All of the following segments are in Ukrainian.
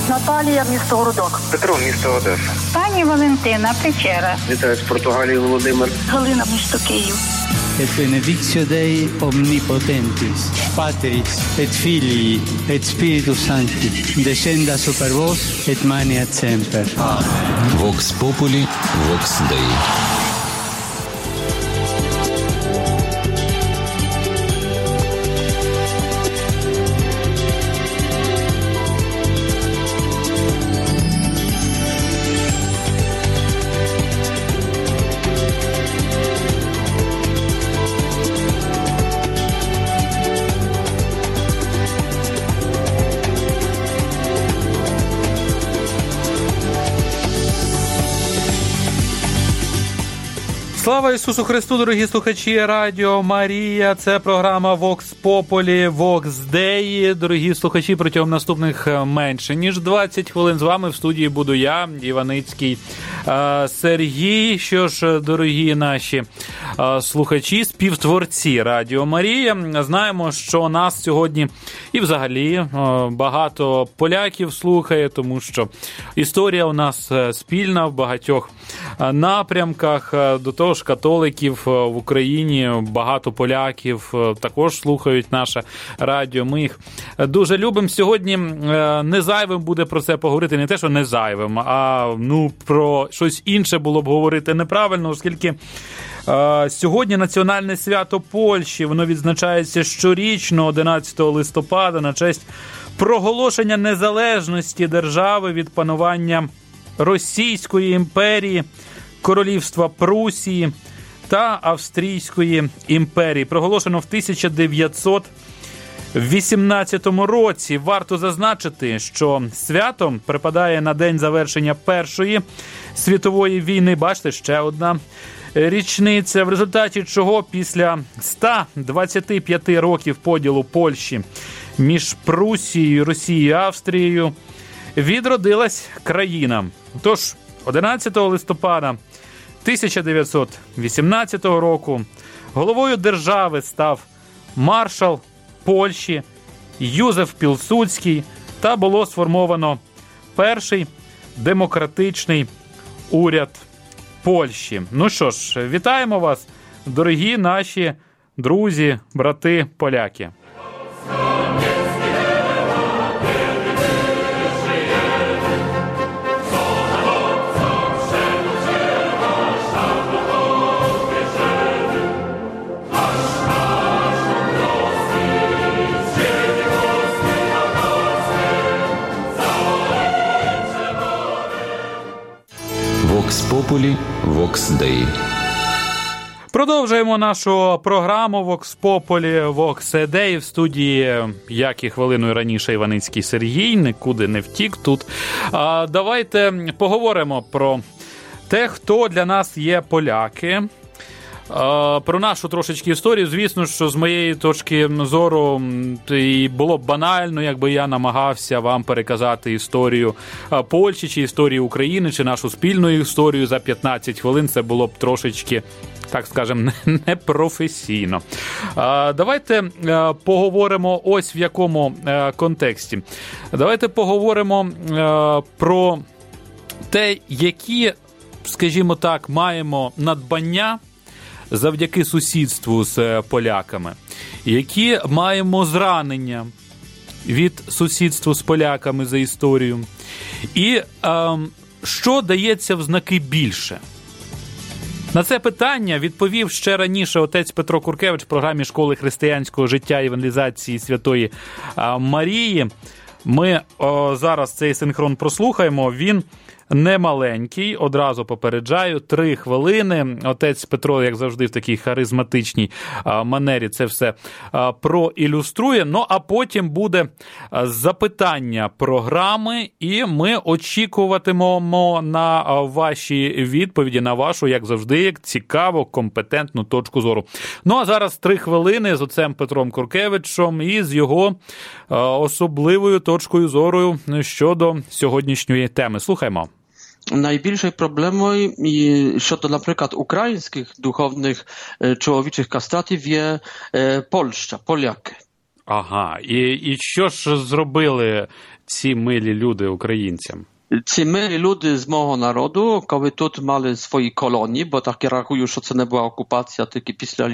Наталія, місто Городок. Петро, місто Одеса. Пані Валентина, Печера. Вітаю з Португалії, Володимир. Галина, місто Київ. Et benedictio Dei omnipotentis, Patris et Filii et Spiritus Sancti, descenda super vos et maneat semper. Amen. Vox Populi, Vox Dei. Слава Ісусу Христу, дорогі слухачі Радіо Марія. Це програма Vox Populi, Vox Dei. Дорогі слухачі, протягом наступних менше ніж 20 хвилин з вами в студії буду я, Іваницький Сергій. Що ж, дорогі наші слухачі, співтворці Радіо Марія, знаємо, що нас сьогодні і взагалі багато поляків слухає, тому що історія у нас спільна в багатьох напрямках. До того ж, католиків в Україні багато поляків також слухають наше радіо. Ми їх дуже любимо. Сьогодні не зайвим буде про це поговорити. Не те, що не зайвим, а про щось інше було б говорити неправильно, оскільки сьогодні національне свято Польщі. Воно відзначається щорічно 11 листопада на честь проголошення незалежності держави від панування Російської імперії, Королівства Прусії та Австрійської імперії. Проголошено в 1918 році. Варто зазначити, що свято припадає на день завершення Першої світової війни. Бачите, ще одна річниця, в результаті чого після 125 років поділу Польщі між Прусією, Росією і Австрією відродилась країна. Тож, 11 листопада 1918 року головою держави став маршал Польщі Юзеф Пілсудський та було сформовано перший демократичний уряд Польщі. Ну що ж, вітаємо вас, дорогі наші друзі, брати поляки. Vox Populi, Vox Dei. Продовжуємо нашу програму Vox Populi, Vox Dei. В студії, як і хвилиною раніше, Іваницький Сергій, нікуди не втік тут. Давайте поговоримо про те, хто для нас є поляки. Про нашу трошечки історію. Звісно, що з моєї точки зору і було б банально, якби я намагався вам переказати історію Польщі, чи історію України, чи нашу спільну історію за 15 хвилин. Це було б трошечки, так скажемо, непрофесійно. Давайте поговоримо ось в якому контексті. Давайте поговоримо про те, які, скажімо так, маємо надбання завдяки сусідству з поляками, які маємо зранення від сусідства з поляками за історію, і що дається в знаки більше. На це питання відповів ще раніше отець Петро Куркевич в програмі Школи християнського життя і евангелізації Святої Марії. Ми зараз цей синхрон прослухаємо, він не маленький, одразу попереджаю, 3 хвилини. Отець Петро, як завжди, в такій харизматичній манері це все проілюструє. Ну, а потім буде запитання програми, і ми очікуватимемо на ваші відповіді, на вашу, як завжди, як цікаву, компетентну точку зору. Ну, а зараз 3 хвилини з отцем Петром Куркевичем і з його особливою точкою зору щодо сьогоднішньої теми. Слухаймо. Najbliższej problemem щодо, наприклад, українських духовних чоловічих кастратів є Польща, поляки. Ага, і що ж зробили ці милі люди українцям? Ці милі люди з мого народу, коли тут мали свої колонії, бо так я рахую, що це не була окупація, тільки після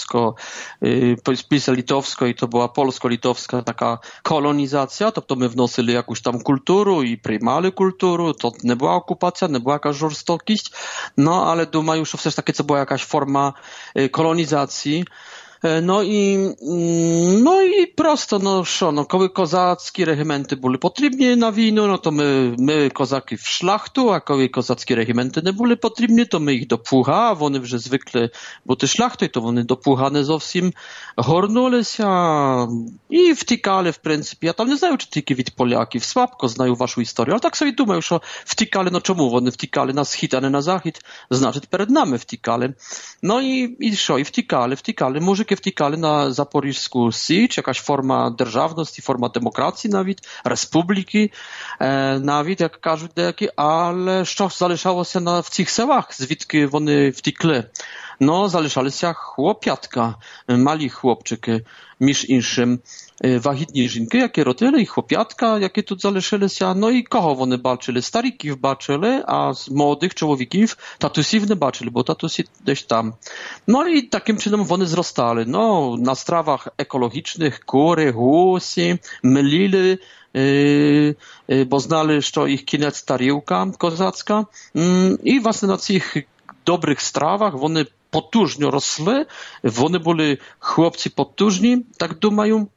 литовської, то була polsko-litowska така kolonizacja, тобто ми вносили якусь там культуру і приймали культуру, то не була окупація, не була якась жорстокість, але думаю, що все ж таки це була якась форма kolonizacji. No i prosto, коли козацькі регіменти були потрібні на війну, то ми козаки в шляхту, а коли козацькі регіменти не були потрібні, то ми їх до плуга, вони вже звикли бути шляхтою, то вони до плуга не зовсім горнулися і втікали, в принципі. Я там не знаю, чи тільки від поляків, слабко знаю вашу історію, але так собі думаю, що втікали, чому вони втікали на схід, а не на захід, значить перед нами втікали. І що, і втікали, мужики wtykali na Zaporiżską Sicz, jakaś forma державності, forma demokracji nawet, republiki nawet, jak кажуть деякі, але що ж залишалося в цих селах, звідки вони втікли? Залишалися хлоп'ятка, малі хлопчики, між іншим, вагітні жінки, які родили, і хлоп'ятка, які тут залишилися. І кого вони бачили? Стариків бачили, а з молодих чоловіків татусів не бачили, бо татусі десь там. І таким чином вони зростали. На стравах екологічних кури, гусі, меліли, бо знали, що їх кінець тарілка козацька. І, власне, на цих добрих стравах вони потужно росли, вони були хлопці потужні, так думаю,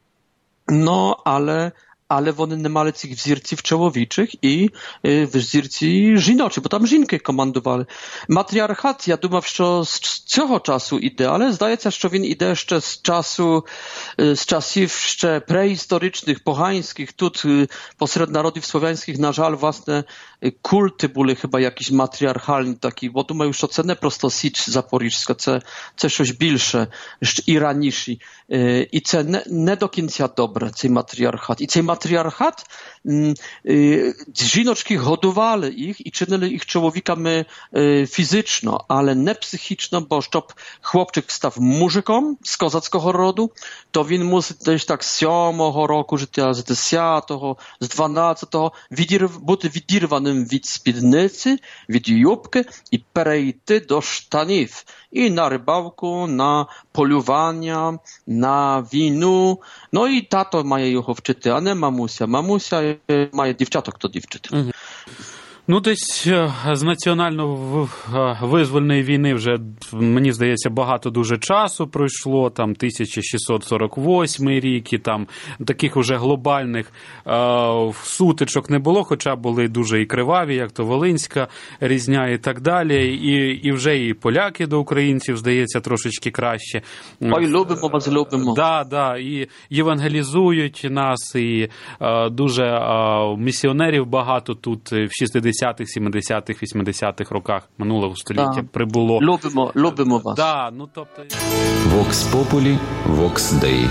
ale вони не мали цих взірців чоловічих і взірці жіночі, бо там жінки командували. Матріархат, я думав, що з цього часу іде, але здається, що він іде ще з czasів ще prehistorycznych, pogańskich. Тут посеред народів слов'янських, на жаль, власне, культи були chyba якісь матріархальні такі, бо думаю, що це не просто Січ Запорізька, це щось більше і раніше. І це не до кінця добре, цей матріархат. І цей матріархат, жіночки годували їх і чинили їх чоловіками фізично, ale не психічно, бо щоб хлопчик став мужиком з козацького роду, то він мусить десь так з 7-го року життя, з 10-го, з 12-го бути відірваним від спідниці, від юбки і перейти до штанів. І на рибалку, на полювання, на війну. І тато має його вчити, а не мамуся. Мамуся має дівчаток то дівчити. Десь з національно-визвольної війни вже, мені здається, багато дуже часу пройшло, там 1648 рік, і там таких уже глобальних сутичок не було, хоча були дуже і криваві, як то Волинська різня і так далі, і вже і поляки до українців, здається, трошечки краще. Ой, любимо вас, любимо. Да, і євангелізують нас, і дуже місіонерів багато тут в 60-х, 70-х, 80-х роках минулого століття прибуло. Любимо вас. Тобто... Vox Populi, Vox Dei.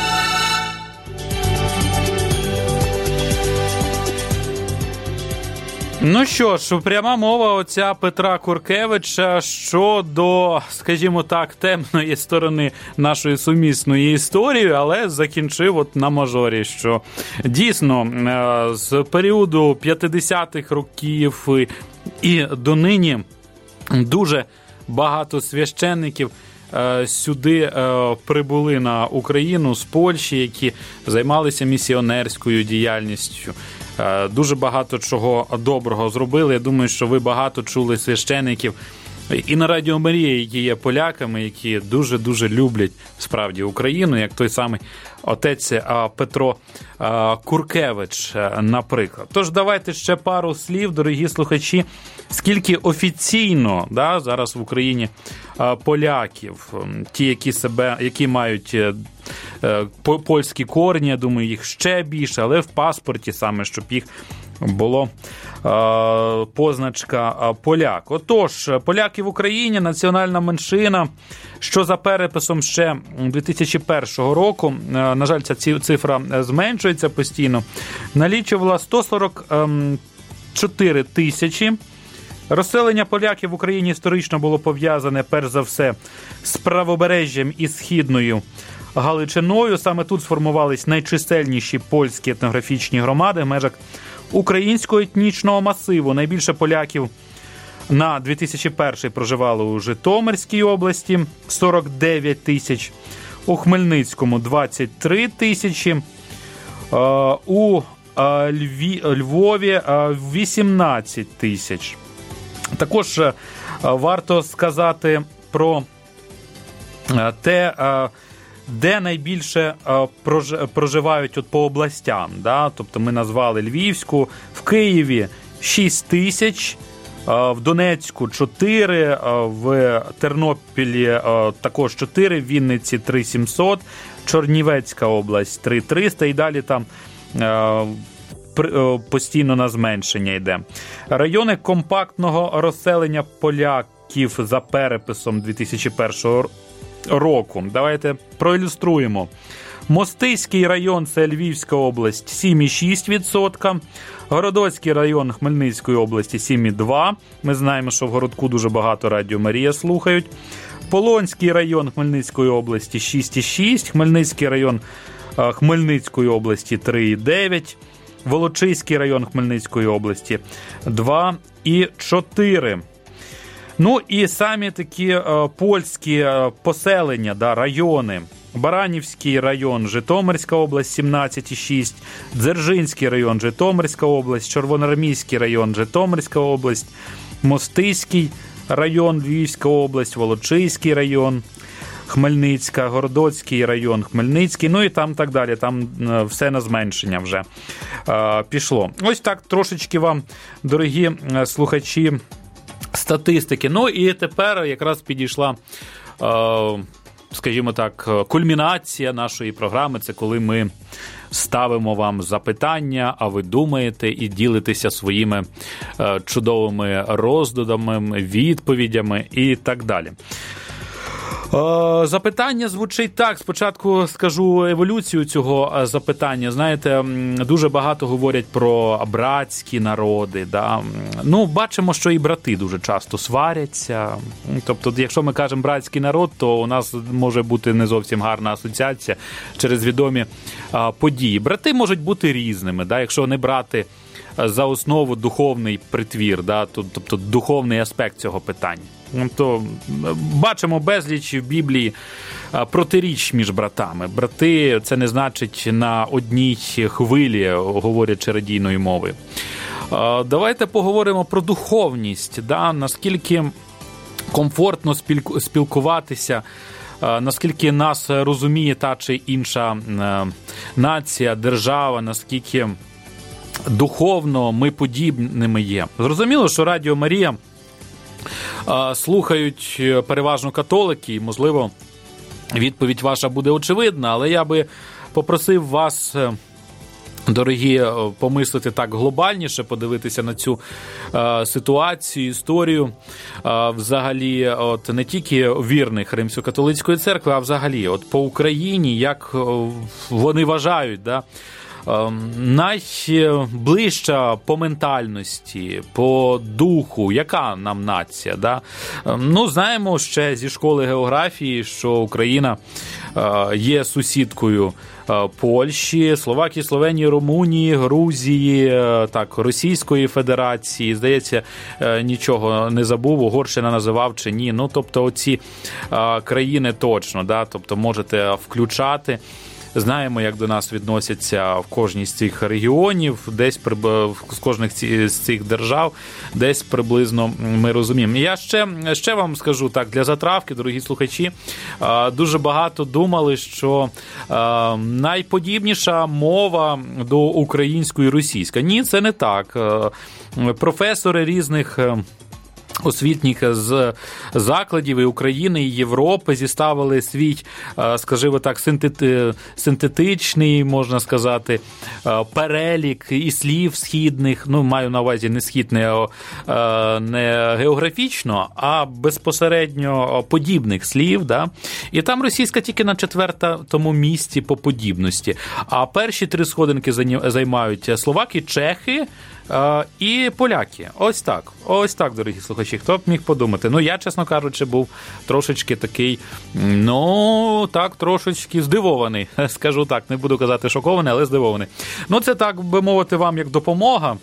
Що ж, пряма мова отця Петра Куркевича щодо, скажімо так, темної сторони нашої сумісної історії, але закінчив на мажорі, що дійсно з періоду 50-х років і донині дуже багато священників сюди прибули на Україну з Польщі, які займалися місіонерською діяльністю. Дуже багато чого доброго зробили. Я думаю, що ви багато чули священиків і на Радіо Марія, які є поляками, які дуже-дуже люблять справді Україну, як той самий отець Петро Куркевич, наприклад. Тож давайте ще пару слів, дорогі слухачі, скільки офіційно зараз в Україні поляків, ті, які мають польські корні, я думаю, їх ще більше, але в паспорті саме, щоб їх було позначка поляк. Отож, поляки в Україні, національна меншина, що за переписом ще 2001 року, на жаль, ця цифра зменшується постійно, налічувала 144 тисячі Розселення поляків в Україні історично було пов'язане, перш за все, з правобережжям і східною Галичиною. Саме тут сформувались найчисельніші польські етнографічні громади в межах українського етнічного масиву. Найбільше поляків на 2001 проживало у Житомирській області – 49 тисяч, у Хмельницькому – 23 тисячі, у Львові – 18 тисяч. Також варто сказати про те, де найбільше проживають по областям. Да? Тобто ми назвали Львівську, в Києві 6 тисяч, в Донецьку 4, в Тернопілі також 4, в Вінниці 3700, Чернівецька область 3300 і далі там постійно на зменшення йде. Райони компактного розселення поляків за переписом 2001 року. Давайте проілюструємо. Мостиський район – це Львівська область, 7,6%. Городоцький район Хмельницької області – 7,2%. Ми знаємо, що в Городку дуже багато Радіо Марія слухають. Полонський район Хмельницької області – 6,6%. Хмельницький район Хмельницької області – 3,9%. Волочиський район Хмельницької області – 2,4%. Ну і самі такі польські поселення, да, райони. Баранівський район, Житомирська область, 17,6, Дзержинський район, Житомирська область, Червоноармійський район, Житомирська область, Мостиський район, Львівська область, Волочиський район, Хмельницька, Городоцький район, Хмельницький, ну і там так далі, там все на зменшення вже пішло. Ось так трошечки вам, дорогі слухачі, статистики. Ну і тепер якраз підійшла, скажімо так, кульмінація нашої програми. Це коли ми ставимо вам запитання, а ви думаєте і ділитеся своїми чудовими роздумами, відповідями і так далі. Запитання звучить так. Спочатку скажу еволюцію цього запитання. Знаєте, дуже багато говорять про братські народи. Да? Ну, бачимо, що і брати дуже часто сваряться. Тобто, якщо ми кажемо братський народ, то у нас може бути не зовсім гарна асоціація через відомі події. Брати можуть бути різними, да? Якщо не брати за основу духовний притвір, да? Тобто духовний аспект цього питання. То бачимо безліч в Біблії протиріч між братами. Брати – це не значить на одній хвилі, говорячи радійною мовою. Давайте поговоримо про духовність, да? Наскільки комфортно спілкуватися, наскільки нас розуміє та чи інша нація, держава, наскільки духовно ми подібними є. Зрозуміло, що Радіо Марія слухають переважно католики, і, можливо, відповідь ваша буде очевидна, але я би попросив вас, дорогі, помислити так глобальніше, подивитися на цю ситуацію, історію, взагалі, от не тільки вірних Римсько-католицької церкви, а взагалі, от по Україні, як вони вважають, да, найближча по ментальності, по духу, яка нам нація? Да? Ну, знаємо ще зі школи географії, що Україна є сусідкою Польщі, Словакії, Словенії, Румунії, Грузії, так, Російської Федерації. Здається, нічого не забув, Угорщина називав чи ні. Ну, тобто, оці країни точно, да? Тобто, можете включати. Знаємо, як до нас відносяться в кожній з цих регіонів, десь з кожних з цих держав, десь приблизно ми розуміємо. Я ще вам скажу так, для затравки, дорогі слухачі, дуже багато думали, що найподібніша мова до української російська. Ні, це не так. Професори різних освітніх закладів і України, і Європи зіставили свій, скажімо так, синтетичний, можна сказати, перелік і слів східних, ну, маю на увазі не східне, не географічно, а безпосередньо подібних слів, да? І там російська тільки на 4-му місці по подібності. А перші 3 сходинки займають словаки, чехи, і поляки. Ось так, дорогі слухачі. Хто б міг подумати? Ну, я, чесно кажучи, був трошечки такий, ну, так, трошечки здивований. Скажу так, не буду казати шокований, але здивований. Ну, це, так би мовити, вам як допомога.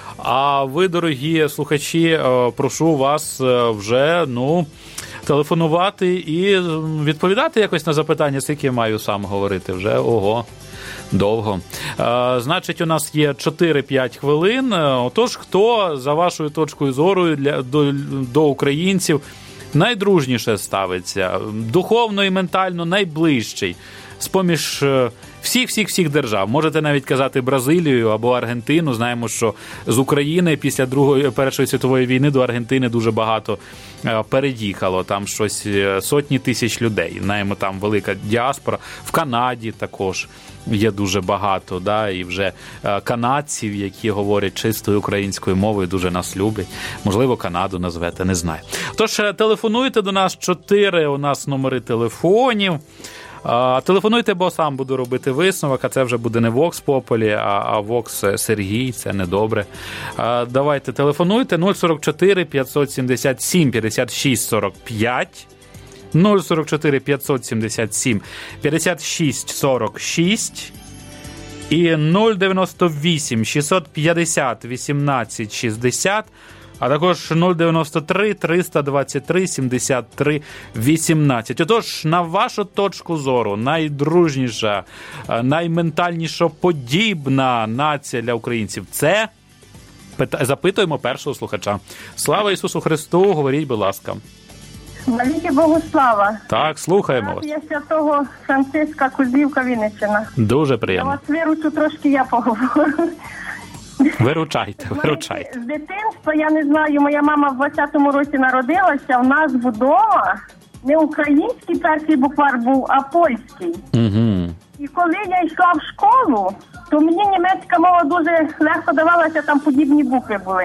А ви, дорогі слухачі, прошу вас вже, ну, телефонувати і відповідати якось на запитання, скільки я маю сам говорити вже. Ого. Довго. Значить, у нас є 4-5 хвилин. Отож, хто, за вашою точкою зору, до українців найдружніше ставиться, духовно і ментально найближчий, з-поміж всіх держав. Можете навіть казати Бразилію або Аргентину. Знаємо, що з України після Першої світової війни до Аргентини дуже багато переїхало. Там щось сотні тисяч людей. Знаємо, там велика діаспора. В Канаді також є дуже багато, да, і вже канадців, які говорять чистою українською мовою, дуже нас люблять. Можливо, Канаду назвете, не знаю. Тож, телефонуйте до нас, 4 у нас номери телефонів. Телефонуйте, бо сам буду робити висновок, а це вже буде не Vox Populi, а Vox Сергій, це недобре. Давайте, телефонуйте 044 577 56 45, 044 577 56 46 і 098 650 18 60, а також 093 323 73 18. Отож, на вашу точку зору, найдружніша, найментальніша подібна нація для українців – це? Запитуємо першого слухача. Слава Ісусу Христу, говоріть, будь ласка. Навіки Богу слава. Так, слухаємо вас. Я святого Франциска, Кузівка, Вінниччина. Дуже приємно. Я вас виручу, трошки я поговорю. Виручайте. З дитинства, я не знаю, моя мама в 20-му році народилася, у нас вдома не український перший буквар був, а польський. Угу. І коли я йшла в школу, то мені німецька мова дуже легко давалася, там подібні букви були.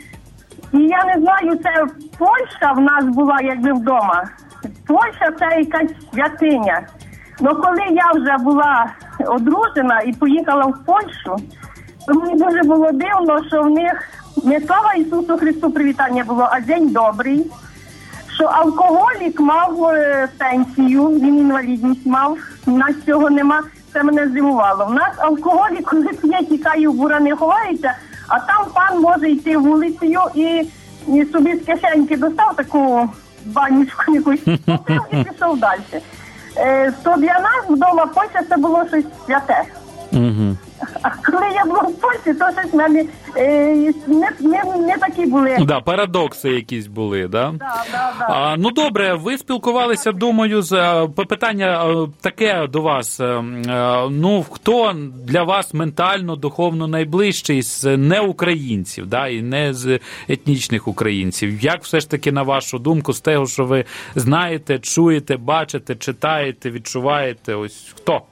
І я не знаю, це Польща в нас була якби вдома. Польща – це якась святиня. Но коли я вже була одружена і поїхала в Польщу, то мені дуже було дивно, що в них не слава Ісусу Христу привітання було, а день добрий. Що алкоголік мав пенсію, він інвалідність мав, у нас цього нема, це мене здивувало. У нас алкоголік, коли п'є, тікає в бура, не ховається, а там пан може йти вулицею і собі з кишеньки достав таку банічку якусь, попив і пішов далі. То для нас вдома Польща це було щось святе. Угу. А коли я була в Польщі, то щось в мене не такі були. Да, парадокси якісь були, да? Да. Ну, добре, ви спілкувалися, думаю, питання таке до вас. Ну, хто для вас ментально, духовно найближчий з неукраїнців, да, і не з етнічних українців? Як все ж таки, на вашу думку, з того, що ви знаєте, чуєте, бачите, читаєте, відчуваєте, ось хто?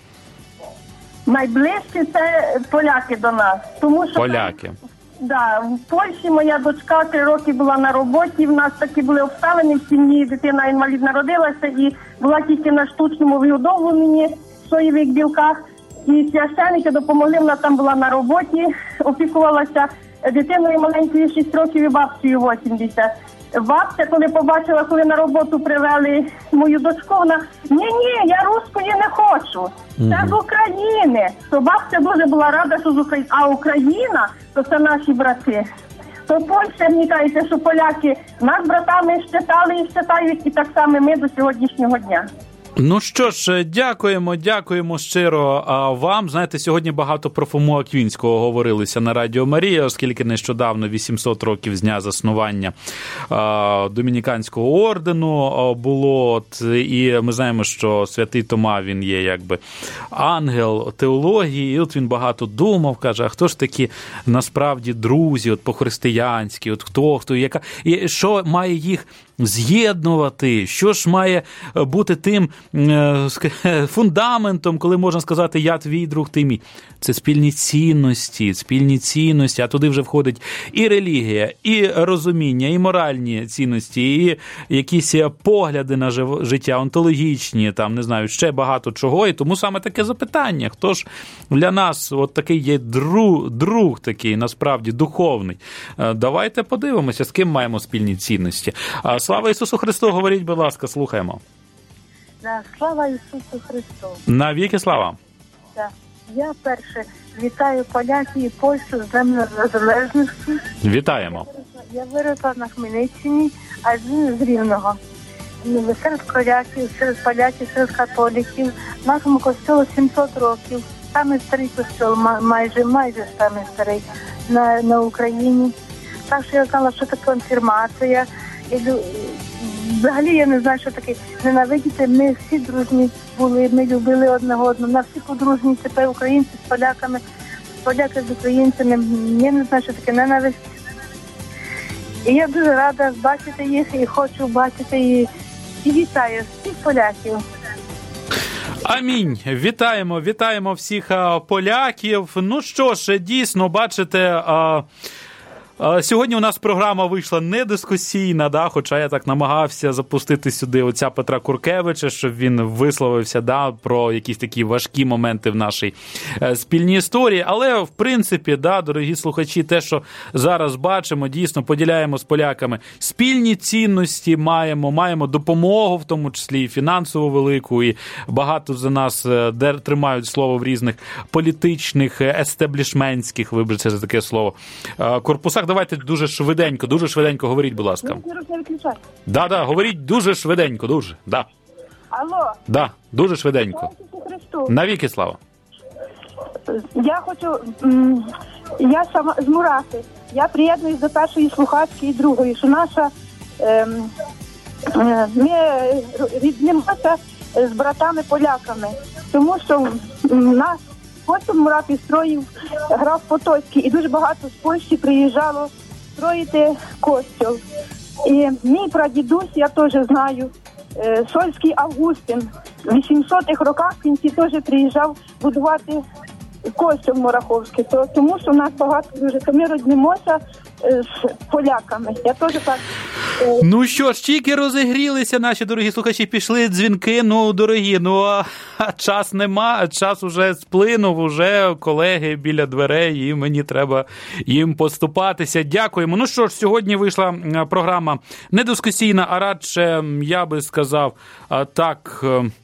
Найближчі це поляки до нас. Тому що поляки. Да, в Польщі моя дочка 3 роки була на роботі, в нас такі були обставини в сім'ї, дитина інвалід народилася і була тільки на штучному вигодовуванні в соєвих білках. І священники допомогли, вона там була на роботі, опікувалася дитиною маленькою 6 років і бабцею 80. Бабця, коли побачила, коли на роботу привели мою дочку, вона: ні, я руської не хочу, це з України. То бабця дуже була рада, що з України. А Україна, то це наші брати. То Польща, мені кажеться, що поляки нас братами щитали і щитають, і так само ми до сьогоднішнього дня. Ну що ж, дякуємо щиро вам. Знаєте, сьогодні багато про Фому Аквінського говорилося на Радіо Марія, оскільки нещодавно 800 років з дня заснування Домініканського ордену було. І ми знаємо, що святий Тома, він є якби ангел теології, і от він багато думав, каже, а хто ж такі насправді друзі, от по-християнськи, от хто, яка, і що має їх з'єднувати, що ж має бути тим фундаментом, коли можна сказати, я твій друг, ти мій. Це спільні цінності, а туди вже входить і релігія, і розуміння, і моральні цінності, і якісь погляди на життя, онтологічні, там, не знаю, ще багато чого, і тому саме таке запитання, хто ж для нас от такий є друг такий, насправді, духовний. Давайте подивимося, з ким маємо спільні цінності. Слава Ісусу Христу, говоріть, будь ласка, слухаємо. Да, слава Ісусу Христу. Навіки слава. Да. Я перше вітаю поляків і Польщу з Днем Незалежності. Вітаємо. Я виросла на Хмельниччині, а він з Рівного. Серед поляків, серед серед католиків. Нашому костюлу 700 років. Самий старий костюл, майже самий старий на Україні. Так що я знала, що таке конфірмація. Взагалі я не знаю, що таке ненавидіти. Ми всі дружні були, ми любили одне одного. На всі подружні тепер українці з поляками, поляки з українцями. Я не знаю, що таке ненависть. І я дуже рада бачити їх і хочу бачити і вітаю всіх поляків. Амінь. Вітаємо всіх поляків. Ну що ж, дійсно, бачите, сьогодні у нас програма вийшла не дискусійна, да, хоча я так намагався запустити сюди отця Петра Куркевича, щоб він висловився, да, про якісь такі важкі моменти в нашій спільній історії. Але, в принципі, да, дорогі слухачі, те, що зараз бачимо, дійсно поділяємо з поляками спільні цінності, маємо допомогу, в тому числі і фінансову велику, і багато за нас тримають слово в різних політичних, естеблішментських, вибачте за таке слово, корпусах. Давайте дуже швиденько говоріть, будь ласка. Да, говоріть дуже швиденько, дуже, да. Алло. Да, дуже швиденько. Навіки слава. Я сама з Мураси. Я приєднуюсь до першої слухачки і другої, що наша, ми ріднимося з братами-поляками, тому що нас костюм Мурат строїв граф Потоцький, і дуже багато з Польщі приїжджало строїти костюм. І мій прадідусь, я теж знаю, Сольський Августин, в 800-х роках в кінці теж приїжджав будувати костюм Мураховський, тому що у нас багато дуже, то ми роднимося з поляками. Я теж так. Ну що ж, тільки розігрілися наші дорогі слухачі, пішли дзвінки, дорогі, час нема, час уже сплинув, уже колеги біля дверей, і мені треба їм поступатися. Дякуємо. Ну що ж, сьогодні вийшла програма не дискусійна, а радше, я би сказав, так,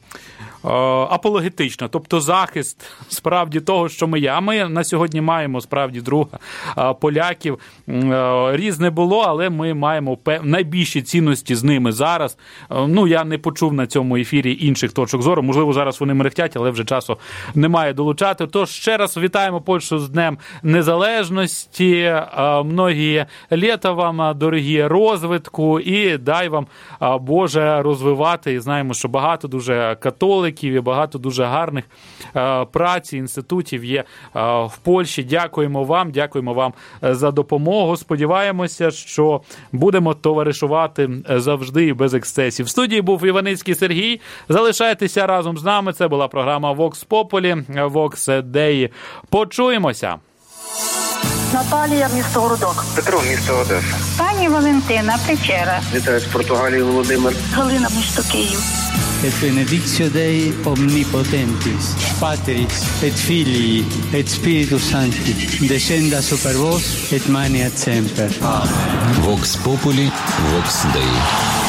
апологетично, тобто захист справді того, що ми є. А ми на сьогодні маємо справді друга поляків. Різне було, але ми маємо найбільші цінності з ними зараз. Я не почув на цьому ефірі інших точок зору. Можливо, зараз вони мерехтять, але вже часу немає долучати. Тож ще раз вітаємо Польщу з Днем Незалежності. Многі літа вам, дорогі, розвитку, і дай вам, Боже, розвивати. І знаємо, що багато дуже католиків і багато дуже гарних праць, інститутів є в Польщі. Дякуємо вам за допомогу. Сподіваємося, що будемо товаришувати завжди і без ексцесів. В студії був Іваницький Сергій. Залишайтеся разом з нами. Це була програма Vox Populi, Vox Dei. Почуємося. Наталія, місто Городок. Петро, місто Одеса. Пані Валентина, Печера. Вітаю з Португалії, Володимир. Галина, місто Київ. Et benedictio Dei omnipotentis, Patris, et Filii, et Spiritus Sancti, descenda super vos, et maneat semper. Vox Populi, Vox Dei.